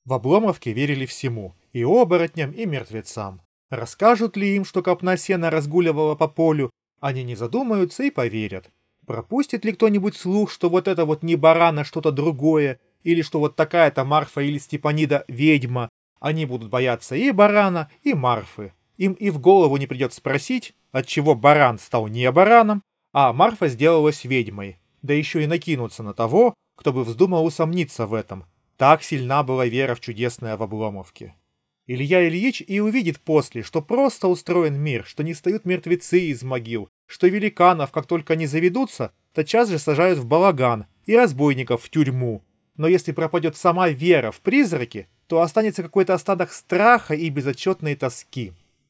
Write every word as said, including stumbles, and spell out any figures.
В Обломовке верили всему — и оборотням, и мертвецам. Расскажут ли им, что копна сена разгуливала по полю, они не задумаются и поверят. Пропустит ли кто-нибудь слух, что вот это вот не баран, а что-то другое, или что вот такая-то Марфа или Степанида ведьма, они будут бояться и барана, и Марфы. Им и в голову не придет спросить, отчего баран стал не бараном, а Марфа сделалась ведьмой, да еще и накинуться на того, кто бы вздумал усомниться в этом. Так сильна была вера в чудесное в Обломовке. Илья Ильич и увидит после, что просто устроен мир, что не встают мертвецы из могил, что великанов, как только они заведутся, тотчас же сажают в балаган и разбойников в тюрьму. Но если пропадет сама вера в призраки, то останется какой-то остаток страха и безотчетной тоски.